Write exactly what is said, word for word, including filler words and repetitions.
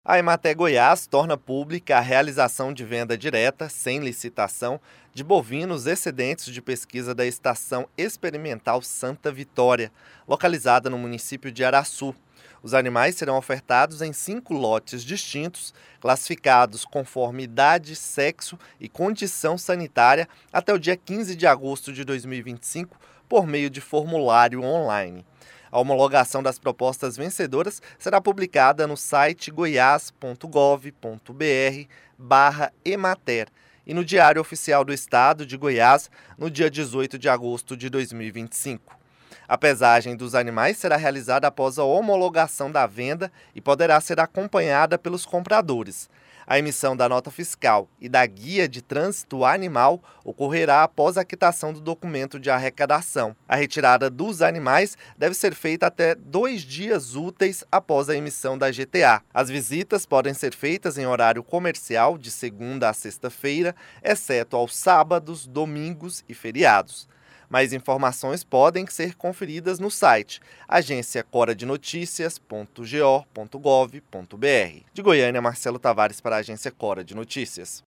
A Emater Goiás torna pública a realização de venda direta, sem licitação, de bovinos excedentes de pesquisa da Estação Experimental Santa Vitória, localizada no município de Araçu. Os animais serão ofertados em cinco lotes distintos, classificados conforme idade, sexo e condição sanitária até o dia quinze de agosto de dois mil e vinte e cinco, por meio de formulário online. A homologação das propostas vencedoras será publicada no site goiás ponto gov ponto br barra Emater e no Diário Oficial do Estado de Goiás no dia dezoito de agosto de dois mil e vinte e cinco. A pesagem dos animais será realizada após a homologação da venda e poderá ser acompanhada pelos compradores. A emissão da nota fiscal e da guia de trânsito animal ocorrerá após a quitação do documento de arrecadação. A retirada dos animais deve ser feita até dois dias úteis após a emissão da G T A. As visitas podem ser feitas em horário comercial de segunda a sexta-feira, exceto aos sábados, domingos e feriados. Mais informações podem ser conferidas no site agência cora de noticias ponto go ponto gov ponto br. De Goiânia, Marcelo Tavares para a Agência Cora de Notícias.